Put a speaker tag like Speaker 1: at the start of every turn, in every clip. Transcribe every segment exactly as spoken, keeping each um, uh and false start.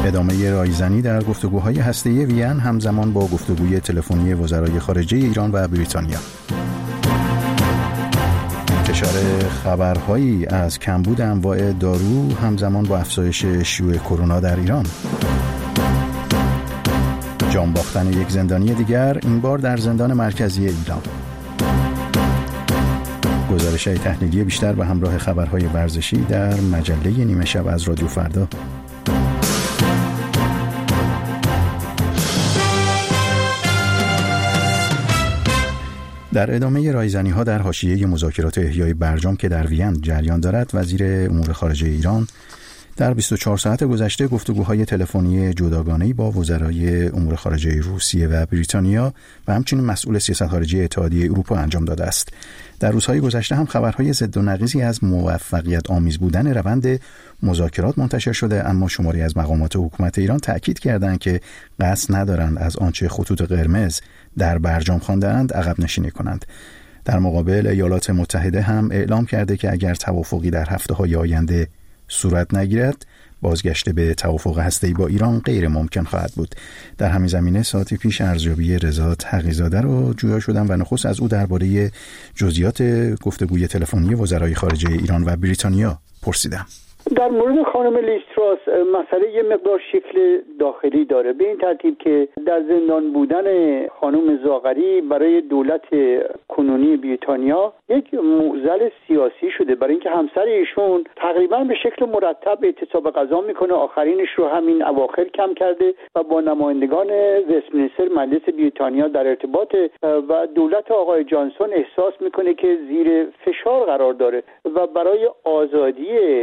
Speaker 1: ادامه رایزنی در گفتگوهای هسته‌ای وین همزمان با گفتگوی تلفنی وزرای خارجه ایران و بریتانیا. انتشار خبرهایی از کمبود انواع دارو همزمان با افزایش شیوع کرونا در ایران. جان باختن یک زندانی دیگر، این بار در زندان مرکزی ایران. گزارش‌های تحلیلی بیشتر به همراه خبرهای ورزشی در مجله نیمه شب از رادیو فردا. در ادامه رایزنی‌ها در حاشیه مذاکرات احیای برجام که در وین جریان دارد، وزیر امور خارجه ایران در بیست و چهار ساعت گذشته گفتگوهای تلفنی جداگانه‌ای با وزرای امور خارجه روسیه و بریتانیا و همچنین مسئول سیاست خارجی اتحادیه اروپا انجام داده است. در روزهای گذشته هم خبرهای ضد و نقیضی از موفقیت آمیز بودن روند مذاکرات منتشر شده، اما شماری از مقامات حکومت ایران تأکید کردند که قصد ندارند از آنچه خطوط قرمز در برجام خواندند عقب نشینی کنند. در مقابل ایالات متحده هم اعلام کرده که اگر توافقی در هفته‌های آینده صورت نگیرد، بازگشت به توافق هسته‌ای با ایران غیر ممکن خواهد بود. در همین زمینه ساعتی پیش ارزیابی رضا تقی‌زاده رو جویا شدم و نخست از او درباره جزئیات گفتگوی تلفنی وزرای خارجه ایران و بریتانیا پرسیدم.
Speaker 2: در مورد خانم لیز تراس مسئله یه مقدار شکل داخلی داره، به این ترتیب که در زندان بودن خانم زاغری برای دولت کنونی بریتانیا یک معضل سیاسی شده، برای اینکه همسر ایشون تقریبا به شکل مرتب اعتصاب غذا میکنه، آخرینش رو همین اواخر کم کرده و با نمایندگان وستمینستر مجلس بریتانیا در ارتباط و دولت آقای جانسون احساس میکنه که زیر فشار قرار داره و برای آزادی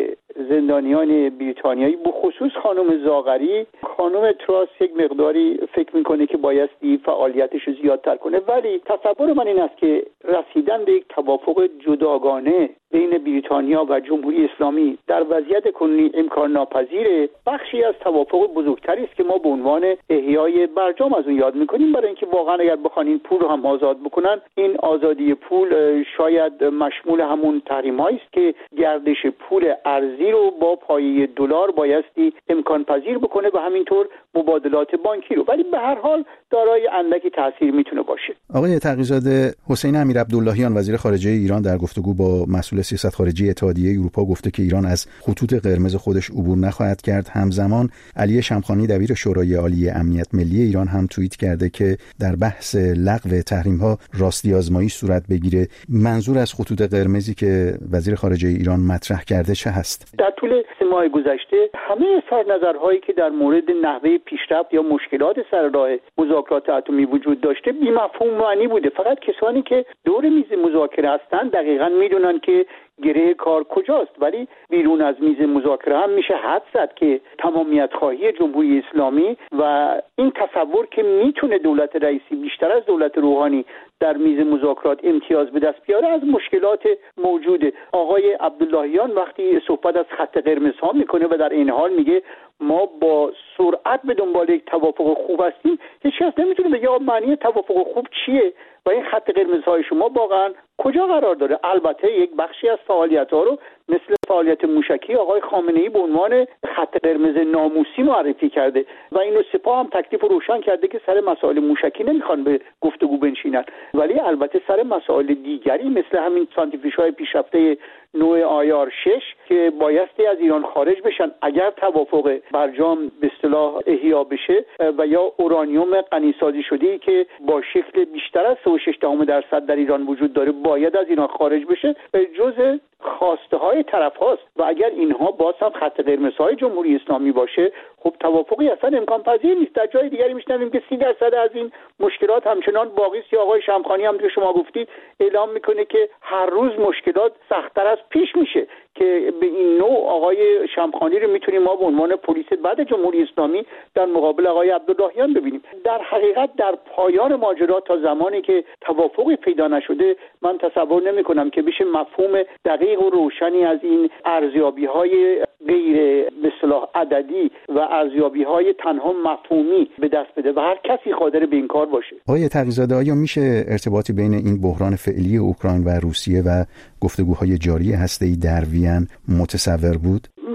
Speaker 2: زندانیان بریتانیایی به خصوص خانم زاغری، خانم تراس یک مقداری فکر میکنه که بایستی فعالیتش رو زیادتر کنه، ولی تصور من این است که رسیدن به یک توافق جداگانه بین بریتانیا و جمهوری اسلامی در وضعیت کنونی امکان ناپذیره. بخشی از توافق بزرگتری است که ما به عنوان احیای برجام از اون یاد میکنیم، برای اینکه واقعا اگر بخوان این پول رو هم آزاد بکنن، این آزادی پول شاید مشمول همون تحریم‌هایی است که گردش پول ارزی رو با پایه دلار بایستی امکان پذیر بکنه و همینطور مبادلات بانکی رو، ولی به هر حال دارای اندکی تاثیر میتونه باشه.
Speaker 1: آقای تقی‌زاده، حسین امیرعبداللهیان وزیر خارجه ایران در گفتگو با مسئول سیاست خارجی اتحادیه اروپا گفته که ایران از خطوط قرمز خودش عبور نخواهد کرد. همزمان علی شمخانی دبیر شورای عالی امنیت ملی ایران هم توییت کرده که در بحث لغو تحریم‌ها راستی آزمایی صورت بگیره. منظور از خطوط قرمزی که وزیر خارجه ایران مطرح کرده چه هست؟
Speaker 2: در طول سه ماه گذشته همه اظهار نظرهایی که در مورد نحوه پیشرفت یا مشکلات سر راه مذاکرات اتمی وجود داشته بی مفهوم معنی بوده. فقط کسانی که دور میز مذاکره هستند دقیقاً میدونن که گره کار کجاست، ولی بیرون از میز مذاکره هم میشه حد زد که تمامیت خواهی جمهوری اسلامی و این تصور که میتونه دولت رئیسی بیشتر از دولت روحانی در میز مذاکرات امتیاز به دست بیاره از مشکلات موجوده. آقای عبداللهیان وقتی صحبت از خط قرمز ها میکنه و در این حال میگه ما با سرعت به دنبال یک توافق خوب هستیم، هیچ کس نمیتونه بگه معنی توافق خوب چیه و این خط قرمزهای شما واقعا کجا قرار داره. البته یک بخشی از فعالیت‌ها رو مثل فعالیت موشکی آقای خامنه‌ای به عنوان خط قرمز ناموسی معرفی کرده و اینو سپاه هم تکلیف روشن کرده که سر مسائل موشکی نمیخوان به گفتگو بنشینن، ولی البته سر مسائل دیگری مثل همین سانتریفیوژهای پیشرفته نوع آیار شش که بایستی از ایران خارج بشن اگر توافق برجام به اصطلاح احیا بشه و یا اورانیوم غنیسازی شده‌ای که با شکل بیشتر از سه و شش دهم درصد در ایران وجود داره باید از ایران خارج بشه، جزء خواسته های طرف هاست و اگر اینها باز هم خط قرمز های جمهوری اسلامی باشه خب توافقی اصلا امکان پذیر نیست. در جای دیگری میشنویم که سی درصد از این مشکلات همچنان باقی است. آقای شمخانی هم که شما گفتید اعلام میکنه که هر روز مشکلات سخت‌تر از پیش میشه که به این نوع آقای شمخانی رو میتونیم ما به عنوان پلیس بعد جمهوری اسلامی در مقابل آقای عبداللهیان ببینیم. در حقیقت در پایان ماجرا تا زمانی که توافقی پیدا نشده من تصور نمیکنم که بشه مفهوم دقیق و روشنی از این ارزیابی‌های غیر به اصطلاح عددی و ارزیابی‌های تنها مفهومی به دست بده و هر کسی قادر به این کار باشه.
Speaker 1: آقای تقی‌زاده، آیا میشه ارتباطی بین این بحران فعلی اوکراین و روسیه و گفتگوهای جاری هسته‌ای در وین متصور بود؟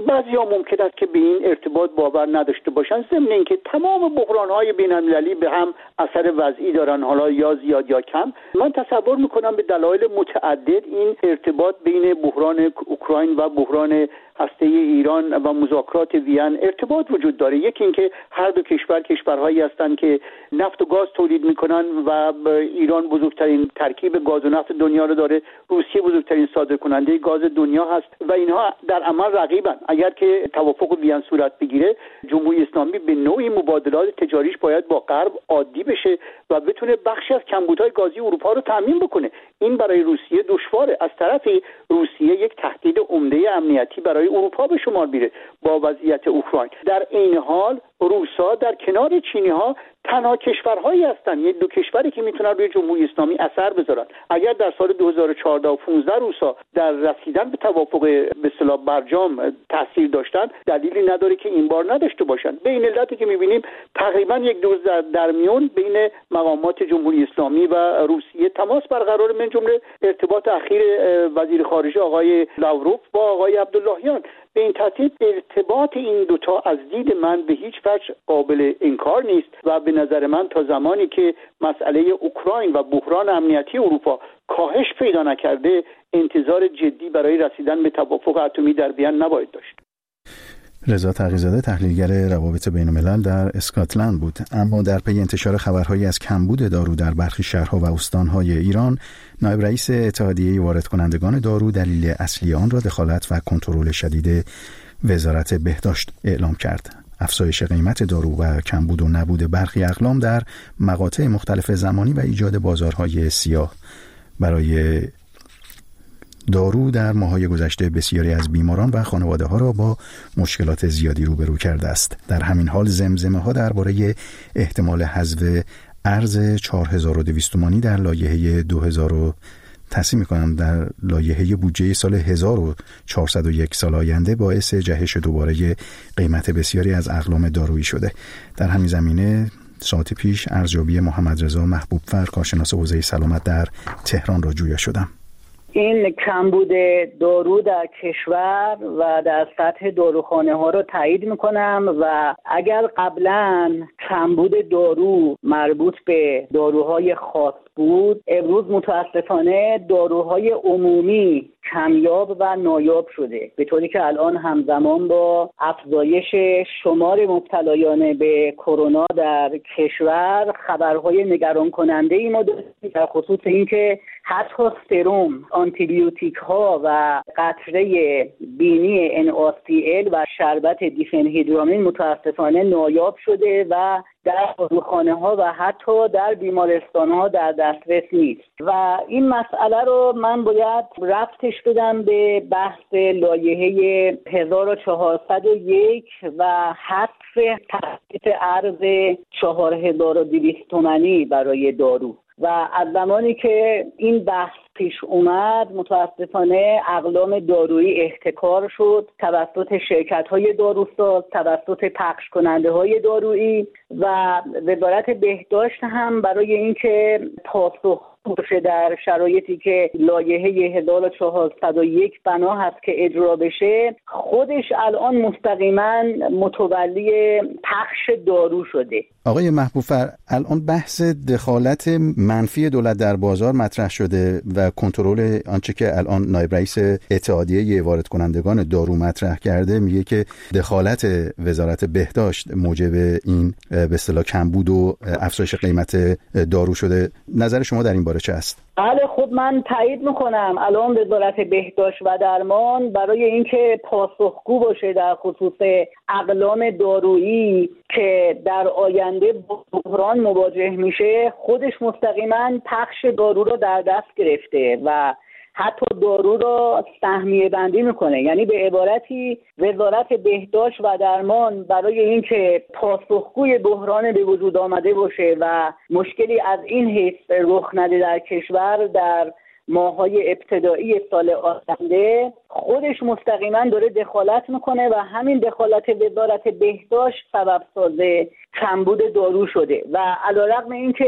Speaker 2: بعضیا ممکن است که به این ارتباط باور نداشته باشن، ضمن اینکه تمام بحران‌های بین‌المللی به هم اثر وضعی دارن، حالا یا زیاد یا کم. من تصور میکنم به دلایل متعدد این ارتباط بین بحران اوکراین و بحران هسته ایران و مذاکرات وین ارتباط وجود داره. یکی اینکه هر دو کشور کشورهایی هستند که نفت و گاز تولید میکنن و ایران بزرگترین ترکیب گاز و نفت دنیا رو داره، روسیه بزرگترین صادرکننده گاز دنیا هست و اینها در عمل رقیبن. اگر که توافق وین صورت بگیره، جمهوری اسلامی به نوعی مبادلات تجاریش باید با غرب عادی بشه و بتونه بخشی از کمبودهای گازی اروپا رو تامین بکنه. این برای روسیه دشواره. از طرفی روسیه یک تهدید عمده امنیتی برای اروپا به شمار میره با وضعیت اوکراین. در این حال روسا در کنار چینی ها تنها کشورهایی هستند، یعنی دو کشوری که میتونن روی جمهوری اسلامی اثر بذارن. اگر در سال دو هزار و چهارده و پانزده روسا در رسیدن به توافق به اصطلاح برجام تاثیر داشتن، دلیلی نداره که این بار نداشته باشن. به این علتی که میبینیم تقریبا یک دوز در, در میون بین مقامات جمهوری اسلامی و روسیه تماس برقرار، من جمله ارتباط اخیر وزیر خارجه آقای لاوروف با آقای عبداللهیان. به این ترتیب ارتباط این دوتا از دید من به هیچ وجه قابل انکار نیست و به نظر من تا زمانی که مسئله اوکراین و بحران امنیتی اروپا کاهش پیدا نکرده، انتظار جدی برای رسیدن به توافق اتمی در وین نباید داشت.
Speaker 1: رضا تقی‌زاده، تحلیلگر روابط بین‌الملل در اسکاتلند بود. اما در پی انتشار خبرهایی از کمبود دارو در برخی شهرها و استان‌های ایران، نایب رئیس اتحادیه وارد کنندگان دارو دلیل اصلی آن را دخالت و کنترل شدید وزارت بهداشت اعلام کرد. افزایش قیمت دارو و کمبود و نبود برخی اقلام در مقاطع مختلف زمانی و ایجاد بازارهای سیاه برای دارو در ماه‌های گذشته بسیاری از بیماران و خانواده‌ها را با مشکلات زیادی روبرو کرده است. در همین حال زمزمه‌ها درباره احتمال حذف ارز چهار هزار و دویست تومانی در لایحه دو هزار تصمیم می‌کنم در لایحه بودجه سال هزار و چهارصد و یک سال آینده باعث جهش دوباره قیمت بسیاری از اقلام دارویی شده. در همین زمینه ساعت پیش ارزیابی محمد رضا محبوب‌فر، کارشناس حوزه سلامت در تهران را جویا شدم.
Speaker 3: این کمبود دارو در کشور و در سطح داروخانه ها رو تایید میکنم و اگر قبلا کمبود دارو مربوط به داروهای خاص بود، امروز متاسفانه داروهای عمومی کمیاب و نایاب شده، به طوری که الان همزمان با افزایش شمار مبتلایان به کرونا در کشور خبرهای نگران کننده ای ما داریم در خصوص اینکه حتی سرم، آنتی بیوتیک ها و قطره بینی ان آ سی ال و شربت دیفنهیدرامین متاسفانه نایاب شده و در داروخانه ها و حتی در بیمارستان ها در دسترس نیست و این مسئله رو من باید ربطش بدم به بحث لایحه هزار و چهارصد و یک و حذف تخفیف ارز چهار هزار و دویست تومانی برای دارو. و از زمانی که این بحث پیش اومد متاسفانه اقلام دارویی احتکار شد توسط شرکت‌های داروساز، توسط پخش کننده های دارویی و وزارت بهداشت هم برای اینکه پاسخ باشه در شرایطی که لایحه هزار و چهارصد و یک بنا هست که اجرا بشه، خودش الان مستقیما متولی پخش دارو شده.
Speaker 1: آقای محبوب‌فر، الان بحث دخالت منفی دولت در بازار مطرح شده و کنترل آنچه که الان نایب رئیس اتحادیه وارد کنندگان دارو مطرح کرده میگه که دخالت وزارت بهداشت موجب این به اصطلاح کمبود و افزایش قیمت دارو شده. نظر شما در این باره چه است؟
Speaker 3: بله، خب من تایید میکنم الان وزارت بهداشت و درمان برای اینکه پاسخگو باشه در خصوص اقلام دارویی که در آینده بحران مواجه میشه، خودش مستقیما پخش دارو رو در دست گرفته و حتی دارو را سهمیه بندی میکنه. یعنی به عبارتی وزارت بهداشت و درمان برای اینکه پاسخگوی بحران به وجود آمده باشه و مشکلی از این حیث رخ نده در کشور در ماه‌های ابتدایی سال آینده، خودش مستقیما داره دخالت میکنه و همین دخالت وزارت بهداشت سبب ساز کمبود دارو شده و علیرغم اینکه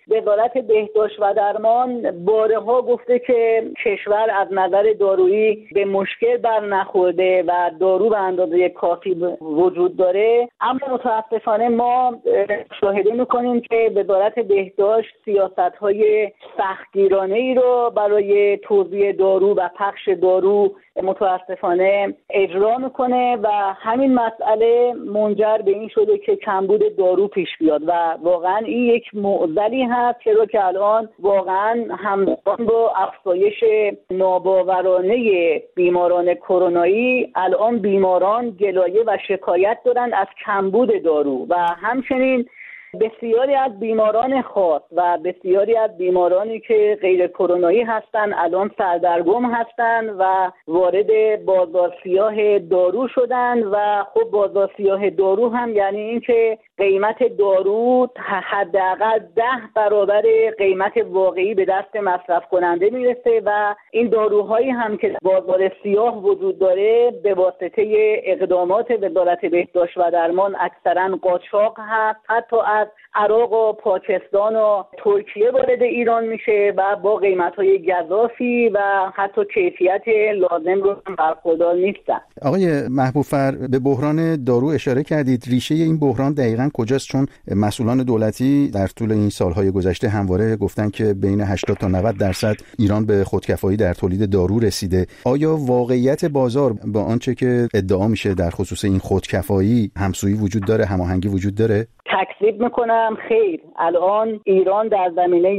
Speaker 3: وزارت بهداشت و درمان بارها گفته که کشور از نظر دارویی به مشکل بر نخورده و دارو به اندازه کافی وجود داره، اما متاسفانه ما مشاهده میکنیم که وزارت بهداشت سیاست‌های سختگیرانه ای رو برای توزیع دارو و پخش دارو متاسفانه اجرا میکنه و همین مسئله منجر به این شده که کمبود دارو پیش بیاد و واقعا این یک معضلی هست چرا که الان واقعا همزمان با افزایش ناباورانه بیماران کرونایی الان بیماران گلایه و شکایت دارن از کمبود دارو و همچنین بسیاری از بیماران خاص و بسیاری از بیمارانی که غیر کرونایی هستند الان سردرگم هستند و وارد بازار سیاه دارو شدند و خب بازار سیاه دارو هم یعنی اینکه قیمت دارو حداقل ده برابر قیمت واقعی به دست مصرف کننده میرسه و این داروهایی هم که بازار سیاه وجود داره به واسطه اقدامات وزارت بهداشت و درمان اکثرا قاچاق هست، حتی از عراق و پاکستان و ترکیه وارد ایران میشه و با قیمت‌های گزافی و حتی کیفیت لازم رو برخوردار نیستن.
Speaker 1: آقای محبوب‌فر به بحران دارو اشاره کردید. ریشه این بحران دقیقاً کجاست؟ چون مسئولان دولتی در طول این سالهای گذشته همواره گفتن که بین هشتاد تا نود درصد ایران به خودکفایی در تولید دارو رسیده. آیا واقعیت بازار با آنچه که ادعا میشه در خصوص این خودکفایی همسویی وجود داره، هماهنگی وجود داره؟
Speaker 3: تکذیب میکنم خیر. الان ایران در زمینه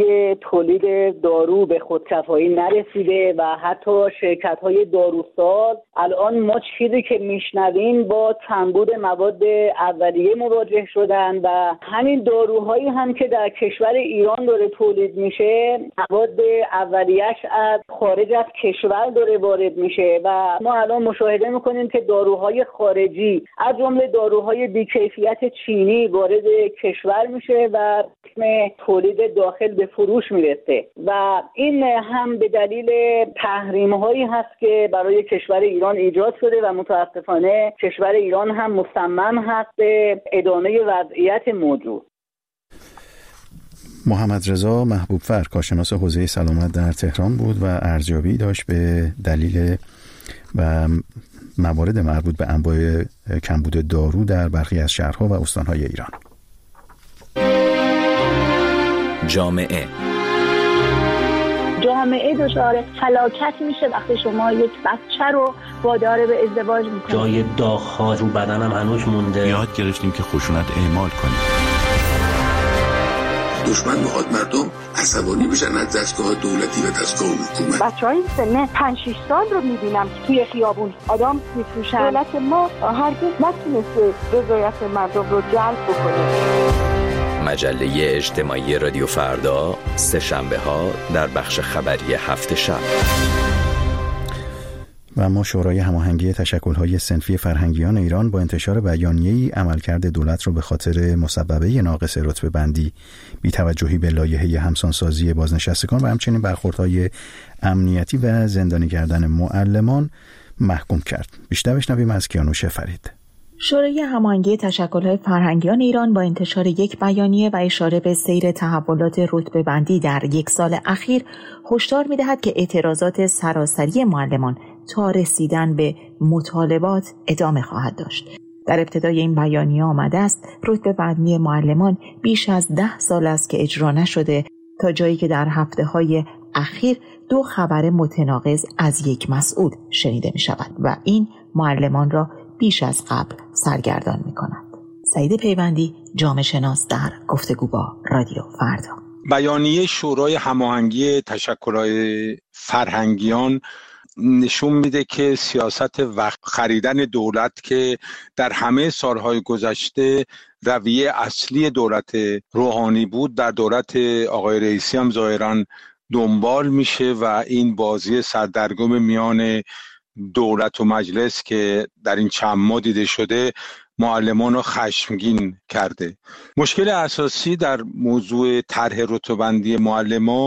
Speaker 3: تولید دارو به خودکفایی نرسیده و حتی شرکت‌های داروساز الان ما چیزی که میشنویم با کمبود مواد اولیه مواجه شدن و همین داروهایی هم که در کشور ایران داره تولید میشه مواد اولیه‌اش از خارج از کشور داره وارد میشه و ما الان مشاهده میکنیم که داروهای خارجی از جمله داروهای بی‌کیفیت چینی وارد کشور میشه و اسم تولید داخل به فروش میرسه و این هم به دلیل تحریم هایی هست که برای کشور ایران ایجاد شده و متاسفانه کشور ایران هم مصمم هست به ادامه وضعیت موجود.
Speaker 1: محمد رضا محبوب‌فر کارشناس حوزه سلامت در تهران بود و ارزیابی داشت به دلیل و موارد مربوط به انواع کمبود دارو در برخی از شهرها و استانهای ایران.
Speaker 4: جامعه
Speaker 5: جامعه دچار فلاکت میشه وقتی شما یک بچه رو وادار به ازدواج میکنید.
Speaker 6: جای داغ‌ها رو بدنم هنوز مونده.
Speaker 7: یاد گرفتیم که خشونت اعمال کنیم.
Speaker 8: دشمن میخواد مردم عصبانی بشن از دستگاه دولتی و دستگاه حکومت.
Speaker 9: بچهای سن پنج شش سال رو میبینم که توی خیابون آدم میفروشن. دولت ما هرگز نتونسته رضایت مردم رو جلب بکنه.
Speaker 4: مجله اجتماعی رادیو فردا سه شنبه ها در بخش خبری هفت شب.
Speaker 1: و ما شورای هماهنگی تشکل‌های صنفی فرهنگیان ایران با انتشار بیانیه‌ای عملکرد دولت را به خاطر مسببه ناقص رتبه بندی، بی‌توجهی به لایحه همسانسازی بازنشستگان و همچنین برخوردهای امنیتی و زندانی کردن معلمان محکوم کرد. بیشتر بشنویم از کیانوش فرید.
Speaker 10: شورای هماهنگی تشکل‌های فرهنگیان ایران با انتشار یک بیانیه و اشاره به سیر تحولات رتبه بندی در یک سال اخیر هشدار می‌دهد که اعتراضات سراسری معلمان تا رسیدن به مطالبات ادامه خواهد داشت. در ابتدای این بیانیه آمده است رتبه بندی معلمان بیش از ده سال است که اجرا نشده تا جایی که در هفته‌های اخیر دو خبر متناقض از یک مسئول شنیده می‌شود و این معلمان را بیش از قبل سرگردان می‌کند. سعید پیوندی، جامعه شناس در گفتگو با رادیو فردا.
Speaker 11: بیانیه شورای هماهنگی تشکل‌های فرهنگیان نشون میده که سیاست وقت خریدن دولت که در همه سالهای گذشته رویه اصلی دولت روحانی بود در دولت آقای رئیسی هم ظاهراً دنبال میشه و این بازی سردرگم میان دولت و مجلس که در این چند ماه دیده شده معلمان رو خشمگین کرده. مشکل اساسی در موضوع طرح رتبه‌بندی معلمان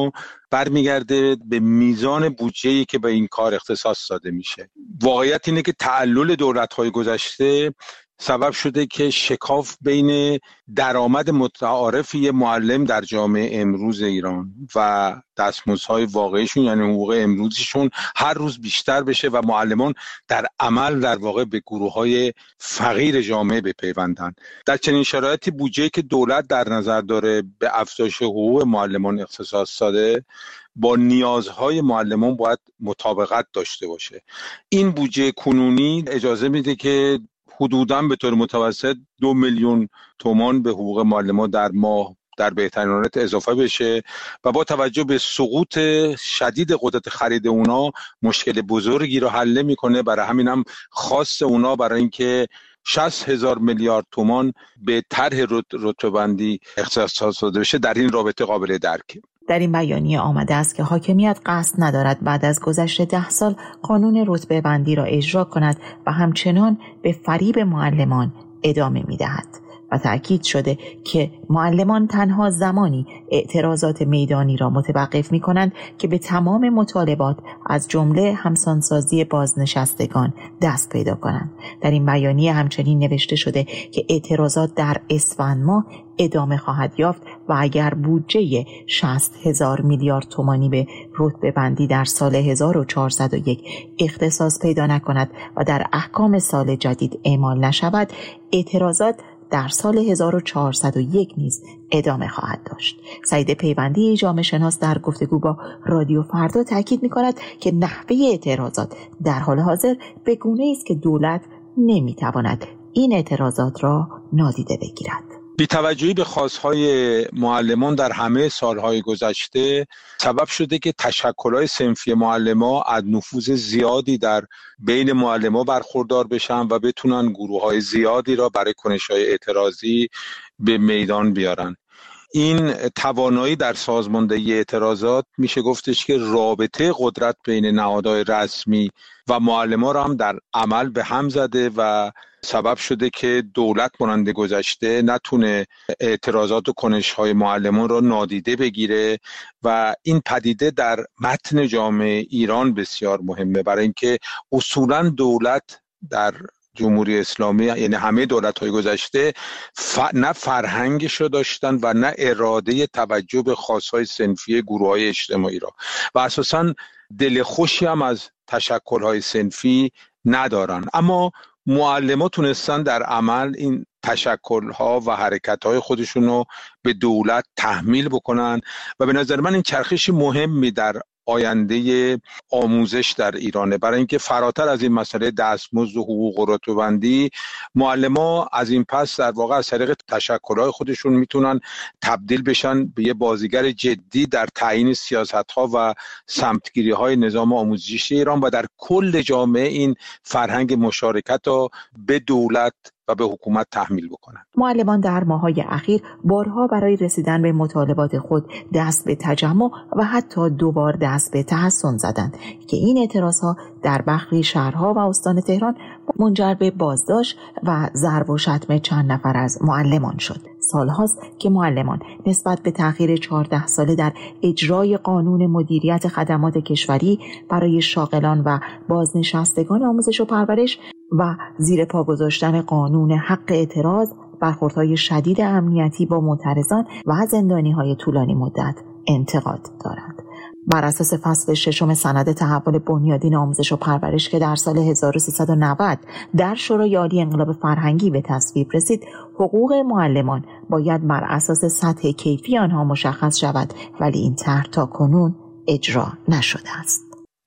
Speaker 11: برمیگرده به میزان بودجه‌ای که به این کار اختصاص داده میشه. واقعیت اینه که تعلل دولت‌های گذشته سبب شده که شکاف بین درآمد متعارف یه معلم در جامعه امروز ایران و دستمزدهای واقعیشون، یعنی حقوق امروزیشون، هر روز بیشتر بشه و معلمان در عمل در واقع به گروه‌های فقیر جامعه بپیوندن. در چنین شرایطی بودجه‌ای که دولت در نظر داره به افزایش حقوق معلمان اختصاص داده با نیازهای معلمان باید مطابقت داشته باشه. این بودجه کنونی اجازه میده که حدوداً به طور متوسط دو میلیون تومان به حقوق معلمان در ماه در بهترین حالت اضافه بشه و با توجه به سقوط شدید قدرت خرید اونا مشکل بزرگی رو حل میکنه. برای همین هم خواست اونا برای اینکه شصت هزار میلیارد تومان به طرح رتبه‌بندی اختصاص داده بشه در این رابطه قابل درکه.
Speaker 10: در این بیانیه آمده است که حاکمیت قصد ندارد بعد از گذشت ده سال قانون رتبه بندی را اجرا کند و همچنان به فریب معلمان ادامه می‌دهد و تأکید شده که معلمان تنها زمانی اعتراضات میدانی را متوقف می‌کنند که به تمام مطالبات از جمله همسانسازی بازنشستگان دست پیدا کنند. در این بیانیه همچنین نوشته شده که اعتراضات در اسفند ماه ادامه خواهد یافت و اگر بودجه شصت هزار میلیارد تومانی به رتبه بندی در سال هزار و چهارصد و یک اختصاص پیدا نکند و در احکام سال جدید اعمال نشود، اعتراضات در سال هزار و چهارصد و یک نیز ادامه خواهد داشت. سعید پیوندی جامعه شناس در گفتگو با رادیو فردا تاکید می‌کند که نحوه اعتراضات در حال حاضر به گونه‌ای است که دولت نمی‌تواند این اعتراضات را نادیده بگیرد.
Speaker 11: بی‌توجهی به خواست‌های معلمان در همه سال‌های گذشته سبب شده که تشکل‌های صنفی معلمان از نفوذ زیادی در بین معلمان برخوردار بشن و بتونن گروه‌های زیادی را برای کنش‌های اعتراضی به میدان بیارن. این توانایی در سازماندهی اعتراضات میشه گفتش که رابطه قدرت بین نهادهای رسمی و معلمان را هم در عمل به هم زده و سبب شده که دولت مانند گذشته نتونه اعتراضات و کنش‌های معلمان را نادیده بگیره و این پدیده در متن جامعه ایران بسیار مهمه، برای اینکه اصولاً دولت در جمهوری اسلامی، یعنی همه دولت‌های گذشته، ف... نه فرهنگش رو داشتن و نه اراده توجه به خواست‌های صنفی گروه‌های اجتماعی را و اساساً دل خوشی هم از تشکل‌های صنفی ندارن. اما معلمان تونستن در عمل این تشکل‌ها و حرکت‌های خودشون رو به دولت تحمیل بکنن و به نظر من این چرخش مهمی در آینده آموزش در ایرانه، برای اینکه فراتر از این مسئله دستمزد و حقوق و رتبه‌بندی، معلمان از این پس در واقع از طریق تشکل‌های خودشون میتونن تبدیل بشن به یه بازیگر جدی در تعیین سیاست‌ها و سمتگیری‌های نظام آموزشی ایران و در کل جامعه این فرهنگ مشارکت رو به دولت و به حکومت تحمیل بکنند.
Speaker 10: معلمان در ماه‌های اخیر بارها برای رسیدن به مطالبات خود دست به تجمع و حتی دوبار دست به تحصن زدند که این اعتراضها در برخی شهرها و استان تهران منجر به بازداشت و ضرب و شتم چند نفر از معلمان شد. سالهاست که معلمان نسبت به تأخیر چهارده ساله در اجرای قانون مدیریت خدمات کشوری برای شاغلان و بازنشستگان آموزش و پرورش و زیر پا گذاشتن قانون حق اعتراض، برخوردهای شدید امنیتی با معترضان و زندانی‌های طولانی مدت انتقاد دارند. بر اساس فصل ششم سند تحول بنیادین آموزش و پرورش که در سال هزار و سیصد و نود در شورای عالی انقلاب فرهنگی به تصویب رسید، حقوق معلمان باید بر اساس سطح کیفی آنها مشخص شود، ولی این طرح تا کنون اجرا نشده است.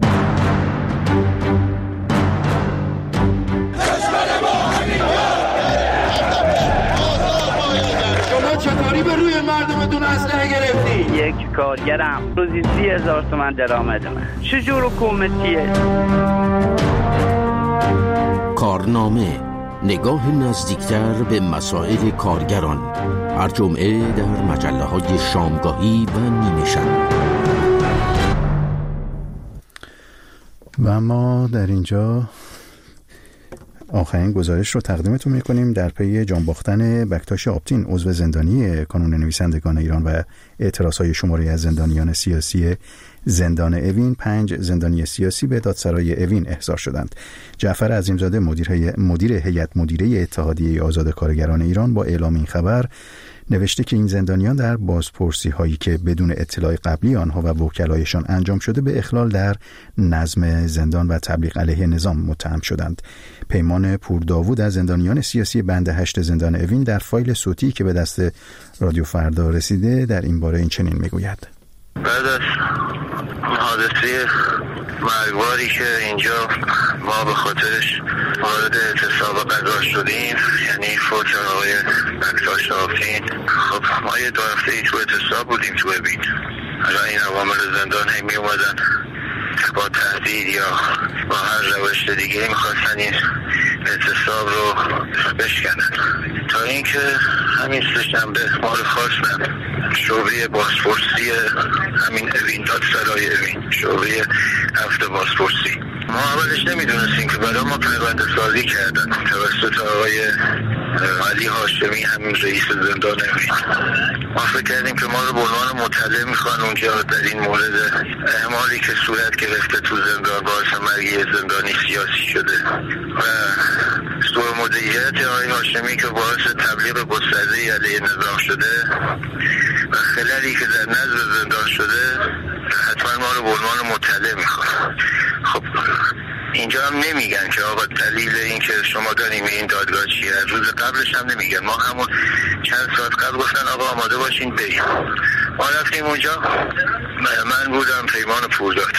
Speaker 12: چطوری به روی مردمتون اسلحه گرفتی؟
Speaker 13: یک کارگرم روزی سی هزار تومن درآمد من. چجور حکومتیه؟
Speaker 14: کارنامه، نگاه نزدیکتر به مسائل کارگران، هر جمعه در مجله های شامگاهی و نیمه شب.
Speaker 1: و ما در اینجا آخرین گزارش رو تقدیمتون میکنیم در پی جان باختن بکتاش آپتین، عضو زندانی کانون نویسندگان ایران و اعتراضهای شماری از زندانیان سیاسی زندان اوین. پنج زندانی سیاسی به دادسرای اوین احضار شدند. جعفر عظیمزاده مدیر هی... مدیر هیئت مدیره اتحادیه آزاد کارگران ایران با اعلام این خبر نوشته که این زندانیان در بازپرسی هایی که بدون اطلاع قبلی آنها و وکلایشان انجام شده به اخلال در نظم زندان و تبلیغ علیه نظام متهم شدند. پیمان پورداوود از زندانیان سیاسی بند هشت زندان اوین در فایل صوتی که به دست رادیو فردا رسیده در این باره این چنین میگوید:
Speaker 15: بعد از حادثه مرگباری که اینجا ما به خاطرش وارد اعتصاب قضا شدیم، یعنی فوت آقای بکتاش آپتین، خب ما یه دو هفته ای تو اعتصاب بودیم تو اوین. الان این عوامل زندان هی می اومدن با تهدید یا با هر روش دیگه میخواستن این اعتصاب رو بشکنن، تا اینکه همین سه‌شنبه ما رو خواستن شعبه بازپرسی همین اوین، دادسرای اوین، شعبه هفت بازپرسی. ما اولش نمیدونستیم که برای ما پیوند سازی کردن توسط آقای علی هاشمی، همین رئیس زندان اوین. ما فکر کردیم که ما رو به عنوان مطلع میخوان اونجا در این مورد اعمالی که صورت گرفته تو زندان باعث مرگ زندانی سیاسی شده و سوء مدیریت آقای هاشمی که باعث تبلیغ گسترده علیه نظام شده و خلالی که در نظم زندان شده، حتما ما رو به عنوان مطلع میخوان. خب اینجا هم نمیگن که آقا دلیل این که شما داریم این دادگاه چیه. روز قبلش هم نمیگن. ما همون چند ساعت قبل گفتن آقا آماده باشین بریم. ما رفتیم اونجا، من بودم، پیمان پورداد،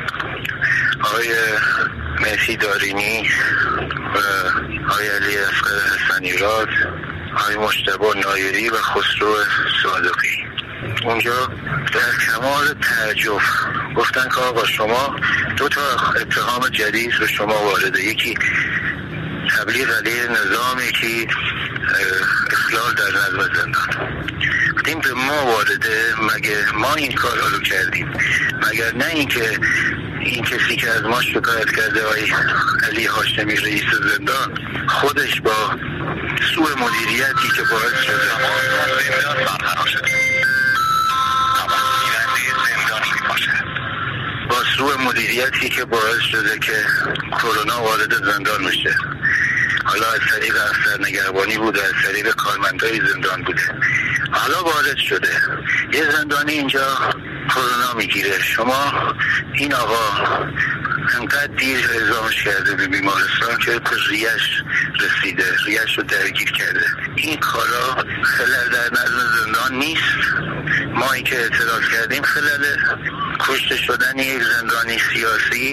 Speaker 15: آقای مهدی دارینی و آقای علی اصغر حسنی‌راد، آقای مجتبی نایری و خسرو صادقی. اونجا در کمال تعجب گفتن که آقا شما دو تا اتهام جدید به شما وارده، یکی تبلیغ علیه نظام، یکی اخلال در نظم زندان. گفتیم به ما وارده، مگه ما این کار رو کردیم؟ مگر نه اینکه این کسی که از ما شکایت کرده آقای علی هاشمی رئیس زندان خودش با سوء مدیریتی که باعث شده با سوء مدیریتی که باعث شده که کرونا وارد زندان بشه، حالا از طریق افسر نگهبانی بوده، از طریق کارمندای زندان بوده، حالا وارد شده یه زندانی اینجا کرونا میگیره. شما این آقا انقدر دیر اعزامش کرده به بیمارستان که به ریش رسیده، ریش رو درگیر کرده. این کارا خلل در نظم زندان نیست. ما این که اعتراض کردیم خلل کشته شدن یک زندانی سیاسی،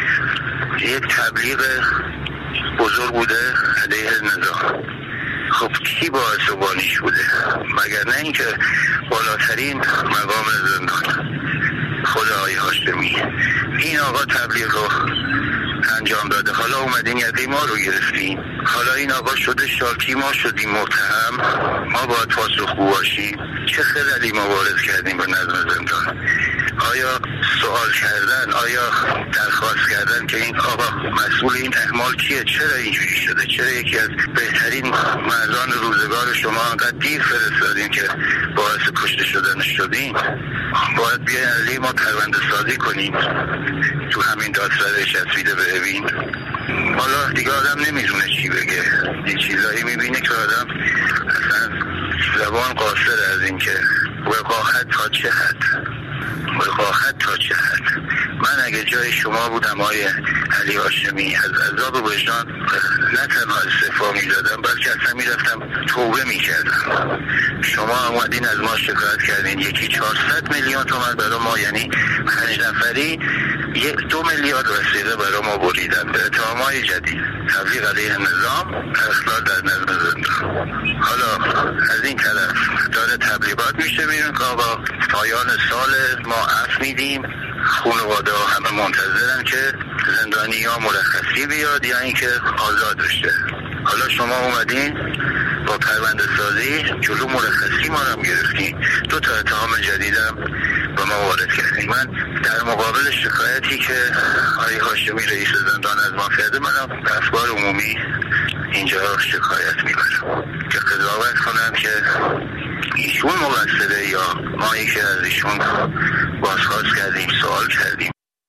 Speaker 15: یک تبلیغ بزرگ بوده علیه نظام. خب کی باعث و بانیش بوده؟ مگر نه اینکه بالاترین مقام زندان خود آقای هاشمی. این آقا تبلیغ رو انجام داده، حالا اومدین یقه ما رو گرفتیم، حالا این آقا شده شاکی، ما شدیم متهم، ما باید پاسخگو باشیم. چه خللی ما وارد کردیم به نظم زندان؟ آیا سوال کردن، آیا درخواست کردن که این آقا مسئول این اعمال کیه؟ چرا اینجوری شده؟ چرا یکی از بهترین مردان روزگار شما انقدر دیر فرستادیم که باعث کشته شدنش شدیم؟ باید بیاین علیه ما پرونده سازی کنیم تو همین دادسرای چسبیده به اوین. حالا دیگه آدم نمیدونه چی بگه، این چیزایی میبینه که آدم اصلا زبان قاصر از این که وقاحت تا چه حد، وقاحت تا چه حد. من اگه جای شما بودم آقای علی هاشمی، از عذاب وجدان نه تنها استعفا میدادم بلکه اصلا میرفتم توبه میکردم. شما اومدین از ما شکایت کردین، یکی چهارصد میلیون تومان برای ما، یعنی پنج نفری یک دو میلیارد وسیله برای ما بریدن به اتهامای جدید، تبلیغ علیه نظام، اخلال در نظم زندان. حالا از این طرف داره تبلیغات میشه بیرون که آقا پایان سال ما عفو میدیم، خانواده ها همه منتظرن که زندانی ها مرخصی بیاد یا اینکه آزاد بشه. حالا شما اومدین با پرونده سازی جلو مرخصی ما هم گرفتیم، دو تا اتهام جدیدم با ما وارد کردیم. من در مقابل شکایتی که آقای هاشمی رئیس زندان از ما کرده، من افکار عمومی اینجا شکایت میبرم که قضاوت کنم که ایشون مقصره یا مایی که از ایشون بازخواست کردیم، سوال کردیم.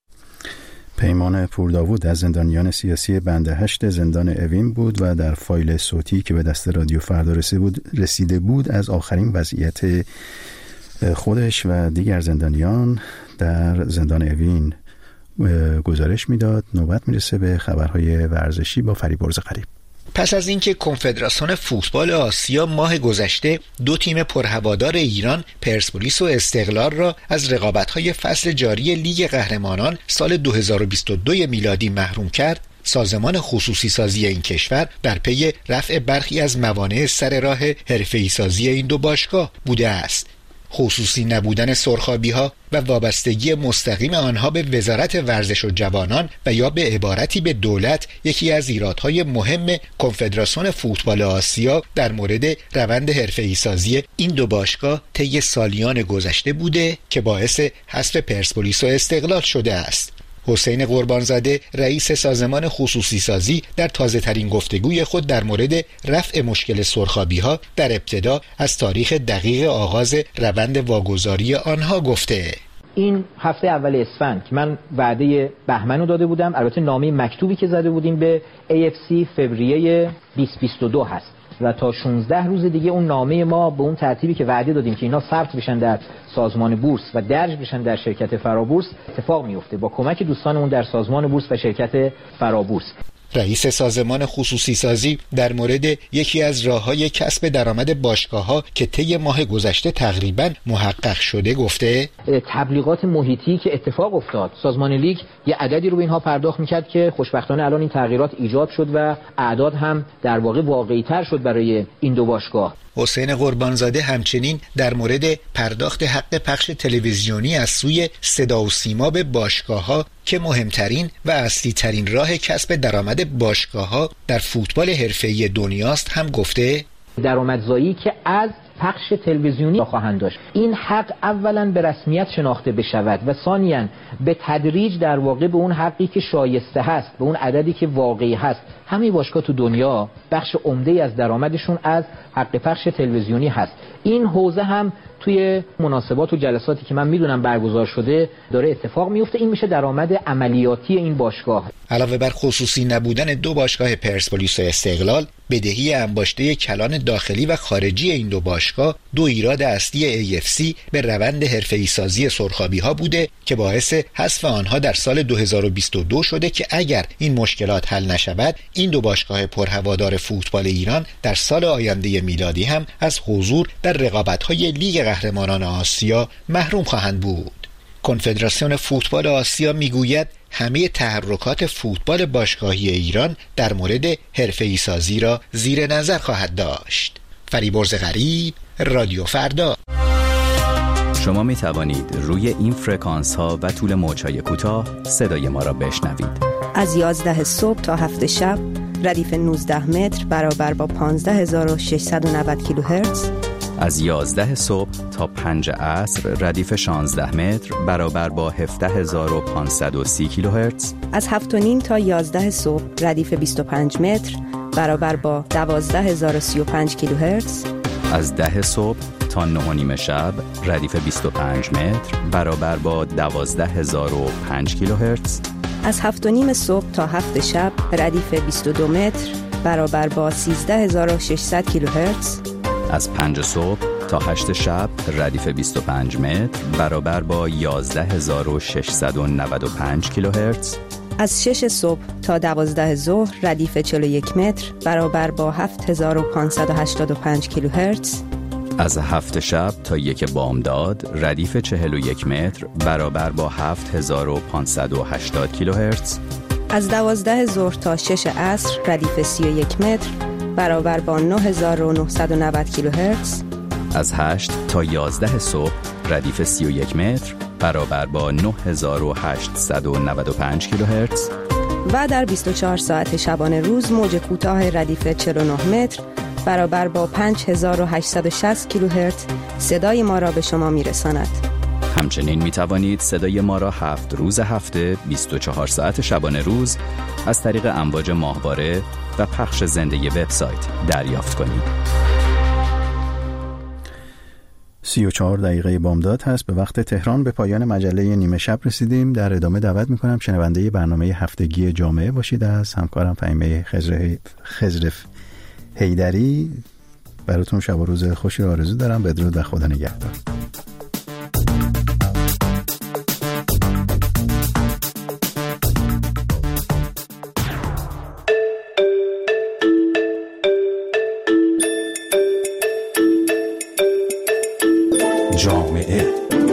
Speaker 1: پیمان پورداوود از زندانیان سیاسی بند هشت زندان اوین بود و در فایل صوتی که به دست رادیو فردا رسیده بود از آخرین وضعیت خودش و دیگر زندانیان در زندان اوین گزارش میداد. نوبت میرسه به خبرهای ورزشی با فریبرز غریب.
Speaker 16: پس از اینکه کنفدراسیون فوتبال آسیا ماه گذشته دو تیم پرهوادار ایران، پرسپولیس و استقلال را از رقابت‌های فصل جاری لیگ قهرمانان سال دو هزار و بیست و دو میلادی محروم کرد، سازمان خصوصی سازی این کشور در پی رفع برخی از موانع سر راه حرفه‌ای سازی این دو باشگاه بوده است. خصوصی نبودن سرخابی‌ها و وابستگی مستقیم آنها به وزارت ورزش و جوانان و یا به عبارتی به دولت یکی از ایرادهای مهم کنفدراسیون فوتبال آسیا در مورد روند حرفه‌ای سازی این دو باشگاه طی سالیان گذشته بوده که باعث حذف پرسپولیس و استقلال شده است. حسین قربانزاده رئیس سازمان خصوصی سازی در تازه ترین گفتگوی خود در مورد رفع مشکل سرخابی ها در ابتدا از تاریخ دقیق آغاز روند واگذاری آنها گفته:
Speaker 17: این هفته اول اسفند که من وعده بهمن رو داده بودم، البته نامه مکتوبی که زده بودیم به ای اف سی فوریه بیست بیست و دو هست و تا شانزده روز دیگه اون نامه ما به اون ترتیبی که وعده دادیم که اینا ثبت بشن در سازمان بورس و درج بشن در شرکت فرابورس اتفاق میفته با کمک دوستانمون در سازمان بورس و شرکت فرابورس.
Speaker 16: رئیس سازمان خصوصی سازی در مورد یکی از راه‌های کسب درآمد باشگاه‌ها که طی ماه گذشته تقریباً محقق شده گفته:
Speaker 17: تبلیغات محیطی که اتفاق افتاد، سازمان لیگ یه عددی رو به اینها پرداخت می‌کرد که خوشبختانه الان این تغییرات ایجاد شد و اعداد هم در واقع واقعی‌تر شد برای این دو باشگاه.
Speaker 16: حسین قربانزاده همچنین در مورد پرداخت حق پخش تلویزیونی از سوی صدا و سیما به باشگاه‌ها که مهمترین و اصلی ترین راه کسب درآمد باشگاه‌ها در فوتبال حرفه‌ای دنیاست هم گفته:
Speaker 17: درآمدزایی که از پخش تلویزیونی خواهند داشت، این حق اولا به رسمیت شناخته بشود و ثانیاً به تدریج در واقع به اون حقی که شایسته هست، به اون عددی که واقعی هست. همه باشگاه تو دنیا بخش عمده‌ای از درآمدشون از حق پخش تلویزیونی هست. این حوزه هم توی مناسبات و جلساتی که من میدونم برگزار شده داره اتفاق میفته. این میشه درآمد عملیاتی این باشگاه.
Speaker 16: علاوه بر خصوصی نبودن دو باشگاه پرسپولیس و استقلال، بدهی انباشته کلان داخلی و خارجی این دو باشگاه دو ایراد اصلی ای اف سی به روند حرفه‌ای سازی سرخابی‌ها بوده که باعث حذف آنها در سال دو هزار و بیست و دو شده که اگر این مشکلات حل نشود، این دو باشگاه پرهوادار فوتبال ایران در سال آینده میلادی هم از حضور در رقابت‌های لیگ قهرمانان آسیا محروم خواهند بود. کنفدراسیون فوتبال آسیا میگوید همه تحرکات فوتبال باشگاهی ایران در مورد حرفه‌ای سازی را زیر نظر خواهد داشت. فریبرز غریب، رادیو فردا.
Speaker 4: شما می توانید روی این فرکانس ها و طول موج‌های کوتاه صدای ما را بشنوید.
Speaker 18: از یازده صبح تا هفت شب ردیف نوزده متر برابر با پانزده هزار و ششصد و نود کیلوهرتز.
Speaker 4: از یازده صبح تا پنج عصر ردیف شانزده متر برابر با هفده هزار و پانصد و سی کیلوهرتز.
Speaker 18: از هفت و نیم تا یازده صبح ردیف بیست و پنج متر برابر با دوازده هزار و سی و پنج کیلوهرتز.
Speaker 4: از ده صبح تا نه و نیم شب ردیف بیست و پنج متر برابر با دوازده هزار و پنج کیلوهرتز.
Speaker 18: از هفت و نیم صبح تا هفت شب ردیف بیست و دو متر برابر با سیزده هزار و ششصد کیلوهرتز.
Speaker 4: از پنج صبح تا هشت شب ردیف بیست و پنج متر برابر با یازده هزار و ششصد و نود و پنج کیلوهرتز.
Speaker 18: از شش صبح تا دوازده ظهر ردیف چهل و یک متر برابر با هفت هزار و پانصد و هشتاد و پنج کیلوهرتز.
Speaker 4: از هفت شب تا یک بامداد ردیف چهل و یک متر برابر با هفت هزار و پانصد و هشتاد کیلوهرتز.
Speaker 18: از دوازده ظهر تا شش عصر ردیف سی و یک متر برابر با نه هزار و نهصد و نود کیلوهرتز.
Speaker 4: از هشت تا یازده صبح ردیف سی و یک متر برابر با نه هزار و هشتصد و نود و پنج کیلوهرتز.
Speaker 18: و در بیست و چهار ساعت شبانه روز موج کوتاه ردیف چهل و نه متر برابر با پنج هزار و هشتصد و شصت کیلوهرتز صدای ما را به شما میرساند.
Speaker 4: همچنین می توانید صدای ما را هفت روز هفته بیست و چهار ساعت شبانه روز از طریق امواج ماهواره و پخش زنده وبسایت دریافت کنید.
Speaker 1: سی و چهار دقیقه بامداد هست. به وقت تهران به پایان مجله نیمه شب رسیدیم. در ادامه دعوت میکنم شنونده برنامه هفتگی جامعه باشید از همکارم فهیمه خضر خضرف حیدری. براتون شب و روز خوشی رو آرزو دارم. بدرود و خدا نگهدار.
Speaker 19: جامعه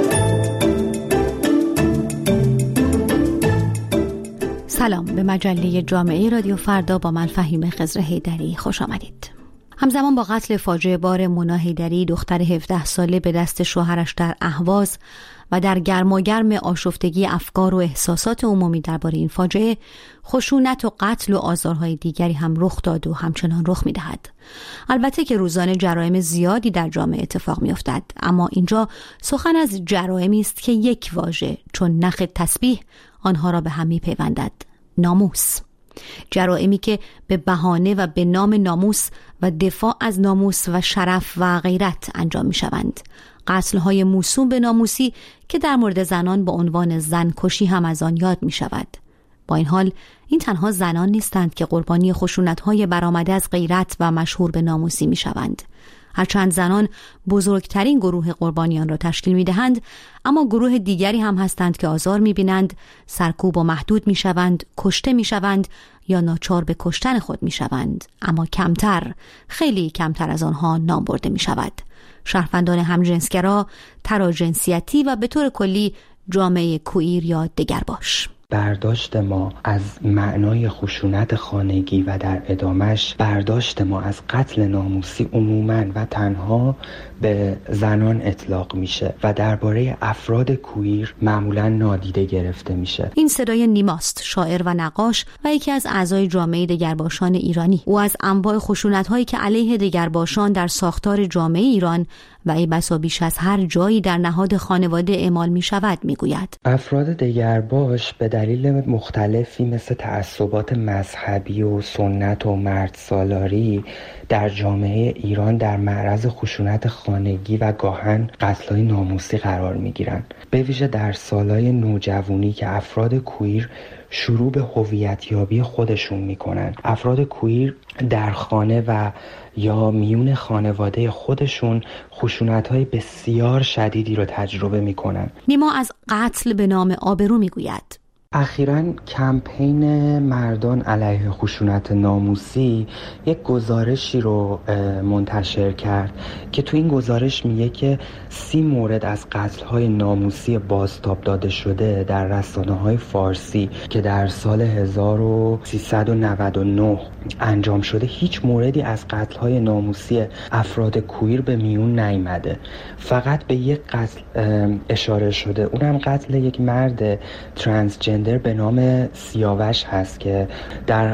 Speaker 20: سلام، به مجله جامعه رادیو فردا با من فهیمه خضر حیدری خوش آمدید. همزمان با قتل فاجعه بار مونا حیدری دختر هفده ساله به دست شوهرش در اهواز و در گرماگرم آشفتگی افکار و احساسات عمومی درباره این فاجعه، خشونت و قتل و آزارهای دیگری هم رخ داد و همچنان رخ می‌دهد. البته که روزانه جرایم زیادی در جامعه اتفاق می‌افتد، اما اینجا سخن از جرایمی است که یک واژه چون نخ تسبیح آنها را به هم می‌پیوندد: ناموس. جرائمی که به بهانه و به نام ناموس و دفاع از ناموس و شرف و غیرت انجام می‌شوند. قتل‌های موسوم به ناموسی که در مورد زنان با عنوان زنکشی هم از آن یاد می‌شود. با این حال این تنها زنان نیستند که قربانی خشونت‌های برآمده از غیرت و مشهور به ناموسی می‌شوند. هرچند زنان بزرگترین گروه قربانیان را تشکیل می‌دهند، اما گروه دیگری هم هستند که آزار می‌بینند، سرکوب و محدود می‌شوند، کشته می‌شوند یا ناچار به کشتن خود می‌شوند، اما کمتر، خیلی کمتر از آنها نام برده می‌شود. شهروندان همجنسگرا، تراجنسیتی و به طور کلی جامعه کوئیر یا دگرباش.
Speaker 21: برداشت ما از معنای خشونت خانگی و در ادامش برداشت ما از قتل ناموسی عموماً و تنها به زنان اطلاق میشه و درباره افراد کوئیر معمولاً نادیده گرفته میشه.
Speaker 20: این صدای نیماست، شاعر و نقاش و یکی از اعضای جامعه دگرباشان ایرانی. او از انواع خشونت‌هایی که علیه دگرباشان در ساختار جامعه ایران و ای بسا بیش از هر جایی در نهاد خانواده اعمال می شود می گوید.
Speaker 21: افراد دگرباش به دلیل مختلفی مثل تعصبات مذهبی و سنت و مرد سالاری در جامعه ایران در معرض خشونت خانگی و گاهن قتل‌های ناموسی قرار می گیرن. به ویژه در سالهای نوجوانی که افراد کوئیر شروع به هویت یابی خودشون میکنن. افراد کوئیر در خانه و یا میون خانواده خودشون خشونت‌های بسیار شدیدی رو تجربه میکنن.
Speaker 20: نیما از قتل به نام آبرو میگوید.
Speaker 21: اخیراً کمپین مردان علیه خشونت ناموسی یک گزارشی رو منتشر کرد که تو این گزارش میگه که سی مورد از قتل‌های ناموسی بازتاب داده شده در رسانه‌های فارسی که در سال هزار و سیصد و نود و نه انجام شده، هیچ موردی از قتل‌های ناموسی افراد کوئیر به میون نیامده. فقط به یک قتل اشاره شده، اونم قتل یک مرد ترانسجندر به نام سیاوش هست که در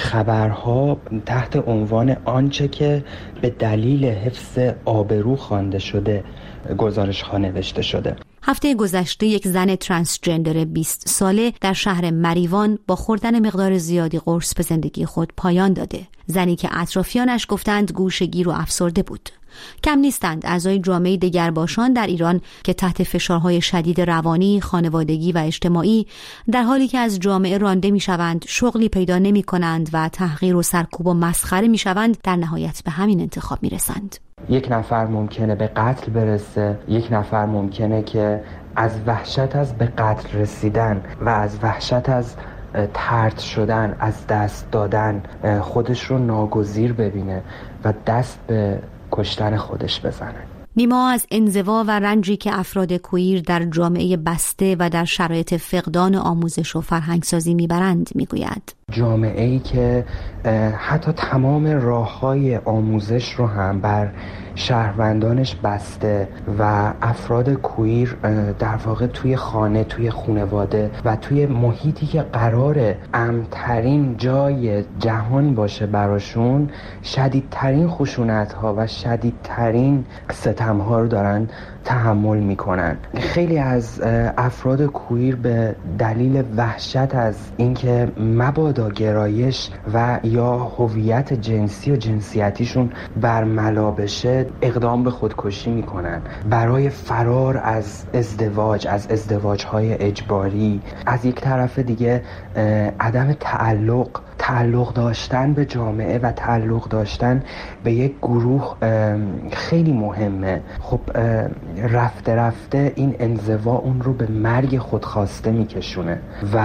Speaker 21: خبرها تحت عنوان آنچه که به دلیل حفظ آبرو خوانده شده گزارش ها نوشته شده.
Speaker 20: هفته گذشته یک زن ترانسجندر بیست ساله در شهر مریوان با خوردن مقدار زیادی قرص به زندگی خود پایان داده. زنی که اطرافیانش گفتند گوشه‌گیر و افسرده بود. کم نیستند اعضای جامعه دگرباشان در ایران که تحت فشارهای شدید روانی، خانوادگی و اجتماعی در حالی که از جامعه رانده میشوند، شغلی پیدا نمی کنند و تحقیر و سرکوب و مسخره میشوند، در نهایت به همین انتخاب میرسند.
Speaker 21: یک نفر ممکنه به قتل برسه، یک نفر ممکنه که از وحشت از به قتل رسیدن و از وحشت از طرد شدن، از دست دادن خودش رو ناگزیر ببینه و دست به کشتن خودش بزنه.
Speaker 20: نیما از انزوا و رنجی که افراد کوئیر در جامعه بسته و در شرایط فقدان آموزش و فرهنگسازی میبرند میگوید.
Speaker 21: جامعه‌ای که حتی تمام راه‌های آموزش رو هم بر شهروندانش بسته و افراد کویر در واقع توی خانه، توی خانواده و توی محیطی که قراره امن‌ترین جای جهان باشه براشون شدیدترین خشونت‌ها و شدیدترین ستم‌ها رو دارن تحمل میکنن. خیلی از افراد کویر به دلیل وحشت از اینکه مبادا گرایش و یا هویت جنسی و جنسیتیشون برملا بشه اقدام به خودکشی میکنن برای فرار از ازدواج، از ازدواج‌های اجباری. از یک طرف دیگه عدم تعلق تعلق داشتن به جامعه و تعلق داشتن به یک گروه خیلی مهمه. خب رفته رفته این انزوا اون رو به مرگ خودخواسته میکشونه و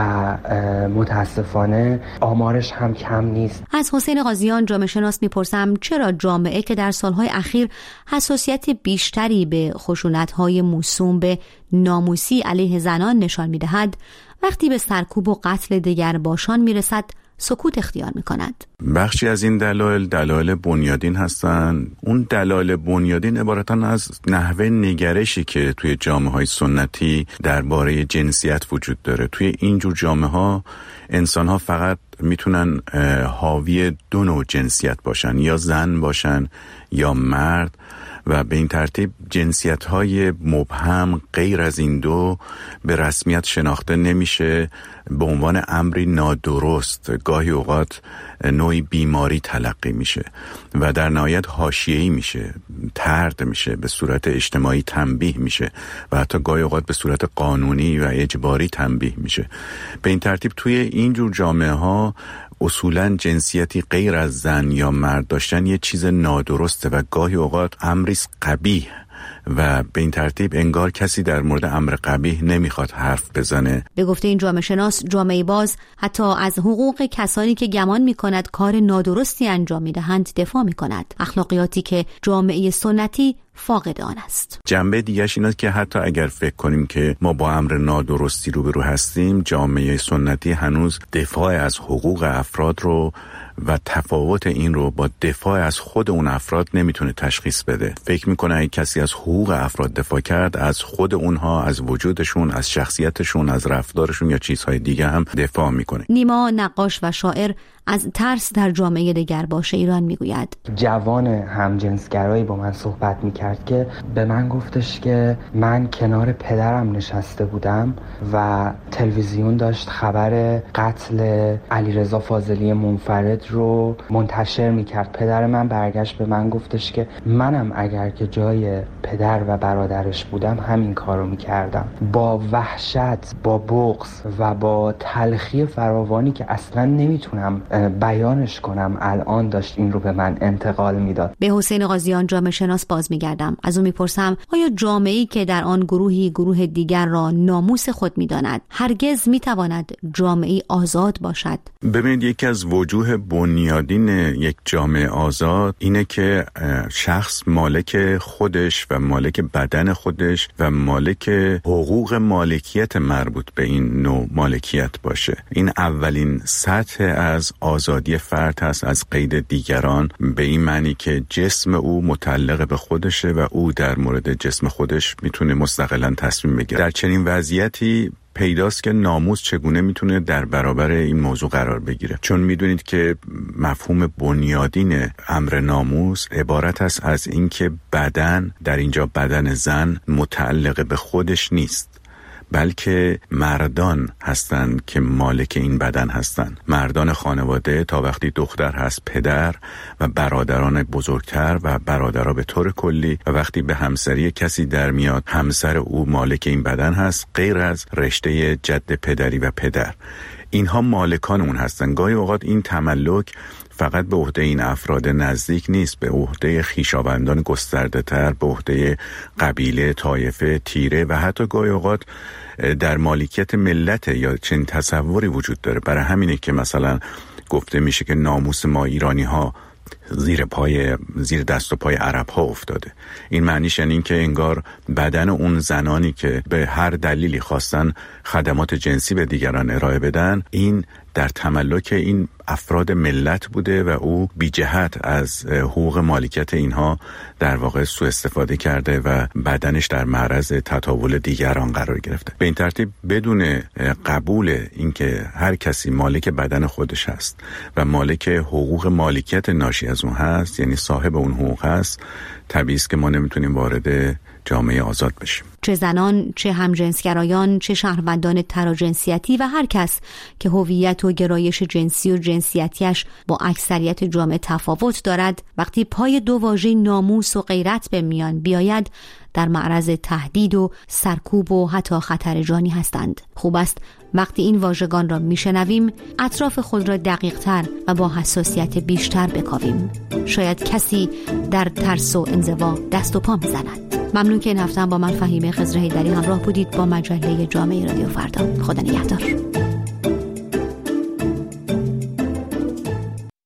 Speaker 21: متاسفانه آمارش هم کم نیست.
Speaker 20: از حسین قاضیان جامعه شناس میپرسم چرا جامعه که در سالهای اخیر حساسیت بیشتری به خشونت‌های موسوم به ناموسی علیه زنان نشان میدهد وقتی به سرکوب و قتل دگرباشان میرسد سکوت اختیار می‌کند.
Speaker 7: بخشی از این دلایل دلایل بنیادین هستند. اون دلایل بنیادین عبارتن از نحوه نگرشی که توی جامعه‌های سنتی درباره جنسیت وجود داره. توی اینجور جامعه‌ها انسان‌ها فقط میتونن حاوی دو نوع جنسیت باشن، یا زن باشن یا مرد، و به این ترتیب جنسیت‌های مبهم غیر از این دو به رسمیت شناخته نمیشه، به عنوان امری نادرست گاهی اوقات نوعی بیماری تلقی میشه و در نهایت حاشیه‌ای میشه، طرد میشه، به صورت اجتماعی تنبیه میشه و حتی گاهی اوقات به صورت قانونی و اجباری تنبیه میشه. به این ترتیب توی اینجور جامعه ها اصولاً جنسیتی غیر از زن یا مرد داشتن یه چیز نادرسته و گاهی اوقات امری قبیح و به این ترتیب انگار کسی در مورد امر قبیح نمیخواد حرف بزنه.
Speaker 20: به گفته این جامعه شناس، جامعه باز حتی از حقوق کسانی که گمان میکند کار نادرستی انجام میدهند دفاع میکند، اخلاقیاتی که جامعه سنتی فاقد آن است.
Speaker 7: جنبه دیگه‌اش اینه که حتی اگر فکر کنیم که ما با امر نادرستی روبرو هستیم، جامعه سنتی هنوز دفاع از حقوق افراد رو و تفاوت این رو با دفاع از خود اون افراد نمیتونه تشخیص بده. فکر میکنه اگه کسی از حقوق افراد دفاع کرد، از خود اونها، از وجودشون، از شخصیتشون، از رفتارشون یا چیزهای دیگه هم دفاع میکنه.
Speaker 20: نیما نقاش و شاعر از ترس در جامعه دگرباش ایران میگوید.
Speaker 21: جوان همجنسگرایی با من صحبت میکرد که به من گفتش که من کنار پدرم نشسته بودم و تلویزیون داشت خبر قتل علیرضا فاضلی منفرد رو منتشر میکرد. پدر من برگشت به من گفتش که منم اگر که جای پدر و برادرش بودم همین کارو میکردم. با وحشت، با بغض و با تلخی فراوانی که اصلا نمیتونم بیانش کنم الان داشت این رو به من انتقال میداد.
Speaker 20: به حسین قاضیان جامعه شناس باز میگردم. از او میپرسم آیا جامعه‌ای که در آن گروهی گروه دیگر را ناموس خود میداند هرگز میتواند جامعه‌ای آزاد باشد؟
Speaker 7: ببینید، یکی از وجوه بنیادین یک جامعه آزاد اینه که شخص مالک خودش و مالک بدن خودش و مالک حقوق مالکیت مربوط به این نوع مالکیت باشه. این اولین سطح از آزادی فرد هست از قید دیگران، به این معنی که جسم او متعلق به خودشه و او در مورد جسم خودش میتونه مستقلاً تصمیم بگیره. در چنین وضعیتی پیداست که ناموس چگونه میتونه در برابر این موضوع قرار بگیره، چون میدونید که مفهوم بنیادین امر ناموس عبارت است از اینکه بدن، در اینجا بدن زن، متعلق به خودش نیست، بلکه مردان هستند که مالک این بدن هستند. مردان خانواده تا وقتی دختر هست پدر و برادران بزرگتر و برادرها به طور کلی، و وقتی به همسری کسی در میاد همسر او مالک این بدن هست، غیر از رشته جد پدری و پدر. اینها مالکان اون هستن. گاهی اوقات این تملک فقط به عهده این افراد نزدیک نیست، به عهده خویشاوندان گسترده تر، به عهده قبیله، طایفه، تیره و حتی گاهی اوقات در مالکیت ملت یا چنین تصوری وجود داره. برای همینه که مثلا گفته میشه که ناموس ما ایرانی ها زیر پای زیر دست و پای عرب ها افتاده. این معنیش یعنی این که انگار بدن اون زنانی که به هر دلیلی خواستن خدمات جنسی به دیگران ارائه بدن، این در تملک این افراد ملت بوده و او بی جهت از حقوق مالکیت اینها در واقع سوء استفاده کرده و بدنش در معرض تطاول دیگران قرار گرفته. به این ترتیب بدون قبول اینکه هر کسی مالک بدن خودش هست و مالک حقوق مالکیت ناشی از اون هست، یعنی صاحب اون حقوق هست، طبیعی است که ما نمیتونیم وارد جامعه آزاد بشیم.
Speaker 20: چه زنان، چه همجنسگرایان، چه شهروندان تراجنسیتی و هر کس که هویت و گرایش جنسی و جنسیتیش با اکثریت جامعه تفاوت دارد، وقتی پای دو واژه ناموس و غیرت به میان بیاید در معرض تهدید و سرکوب و حتی خطر جانی هستند. خوب است وقتی این واژگان را میشنویم اطراف خود را دقیق‌تر و با حساسیت بیشتر بکاویم. شاید کسی در ترس و انزوا دست و پا میزند. ممنون که این هفته با من فهیمه خضر حیدری همراه بودید با مجله جامعه رادیو فردا. خدا نگهدار.